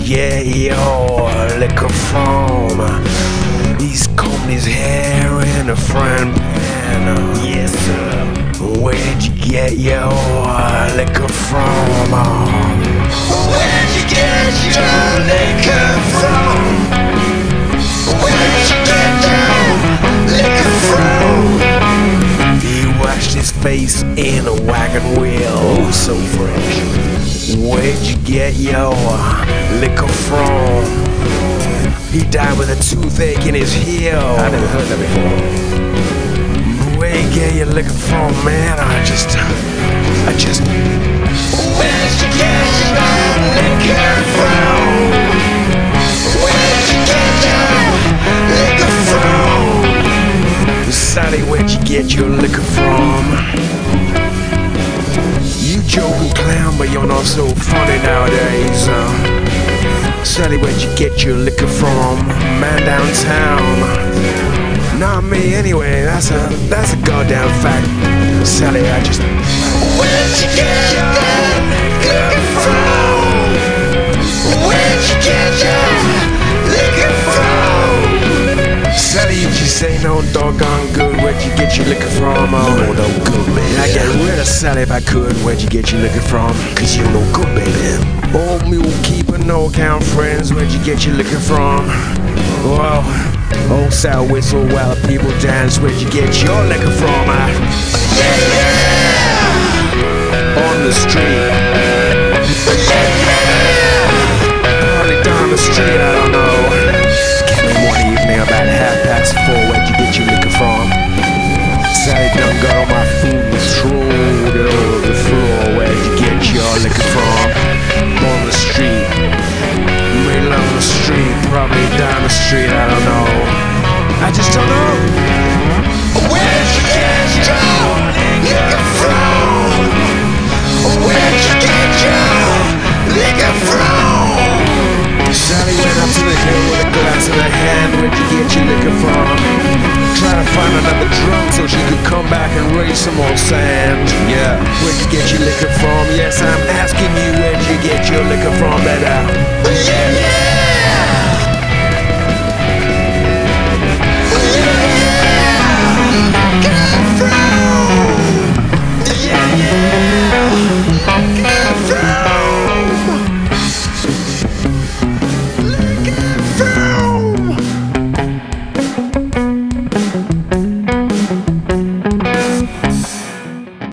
get your liquor from? He's combing his hair in a frying pan. Yes, sir. Where'd you get your liquor from? Where'd you get your liquor from? Where'd you get your liquor from? He washed his face in a wagon wheel. Oh, so fresh. Where'd you get your liquor from? He died with a toothache in his heel. I never heard that before. Where you get your liquor from, man? I just. Where'd you get your liquor from? Where'd you get your liquor from? Sally, where'd you get your liquor from? You joking clown, but you're not so funny nowadays. Sally, where'd you get your liquor from? Man downtown. Not me anyway, that's a goddamn fact. Sally, I just. Where'd you get your liquor from? Where'd you get your liquor from? Sally, you just ain't no doggone good. Where'd you get your liquor from? You no good, baby. I'd get rid of Sally if I could. Where'd you get your liquor from? Cause you no good, baby. Old mule keeper, no account friends. Where'd you get your liquor from? Well, old sour whistle while the people dance. Where'd you get your liquor from? On the street. Probably down the street, I don't know. Came in one evening about 4:30. Where'd you get your liquor from? Sally done got all my food and thrown it over the floor. Where'd you get your liquor from? On the street. Middle of the street, probably down the street, I don't know. I just don't know. Where'd you get your liquor from? Where'd you get your liquor from? Sally went up to the hill with a glass in her hand. Where'd you get your liquor from? Try to find another drum so she could come back and raise some more sand. Yeah, where'd you get your liquor from? Yes, I